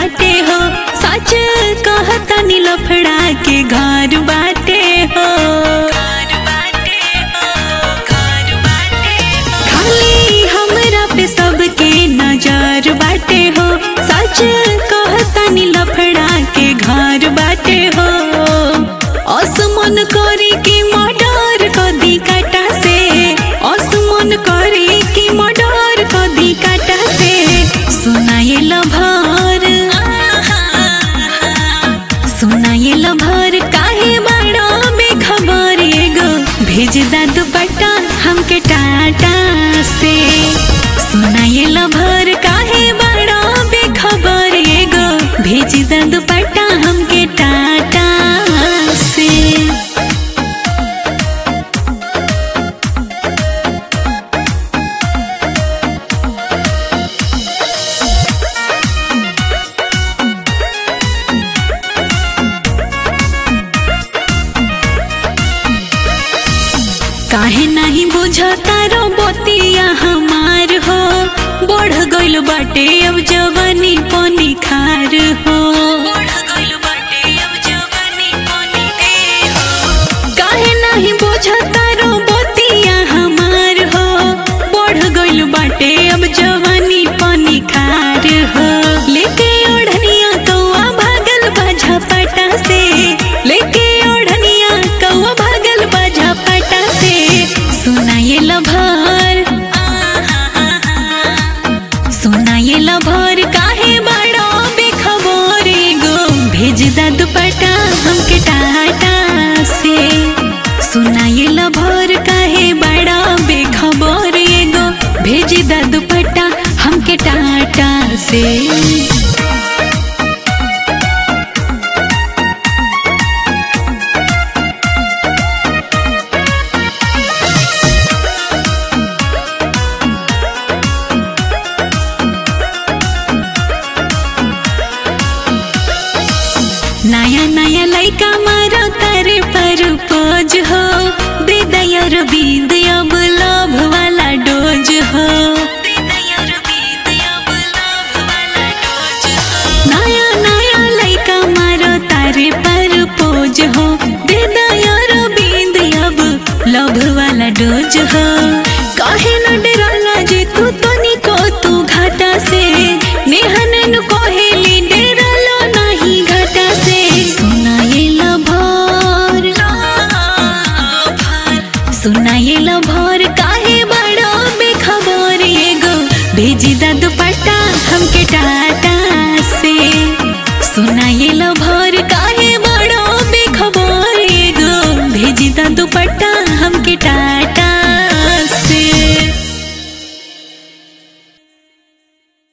बाटे हो, सच कहतनी लफड़ा के घर बाटे हो। खाली हमरा पे सबके नजर बाटे हो, सच कहतनी लफड़ा के घर बाटे हो। असमन करे की मर्डर कदी काटा से, असमन करे की मर्डर कदी काटा से। सुनाए लभर, सुनाए लभर काहे बड़ा बेखबर एगो भेज दा दुपट्टा हमके टाटा से। सुनाए लभर काहे बड़ा बेखबर एगो भेज दा दुपट्टा हमके टाटा से। काहे नहीं बुझता रो बतिया हमार हो, बढ़ गइल बाटे अब जवानी पानी खार हो। काहे नहीं बुझता रो बतिया हमार हो, बढ़ गइल बाटे अब जवानी पानी खार हो। लेके ओढ़निया कौआ भागल बा झपटा से, लेके ओढ़निया कौआ भागल बा झपटा से। सुनाए लभर, सुनाए लभर काहे बड़ा बेखबर एगो भेज दा दुपट्टा हमके टाटा से। सुनाए लभर काहे बड़ा बेखबर एगो भेज दा दुपट्टा हमके टाटा से। नया नया लइका मारो तारे पर पोज हो, दे दयर बींद अब लव वाला डोज हो। नया नया लइका मारो तारे पर पोज हो, दे दयर बींद अब लव वाला डोज हो। काहे न डराला जे तू तनिको तू घाटा से, नेहन कोहेली डरालो नहीं घाटा से। सुनाए लभर, सुनाए लभर काहे बड़ा बेखबर एगो भेज दा दुपट्टा हमके टाटा से। सुनाए लभर काहे बड़ा बेखबर एगो भेज दा दुपट्टा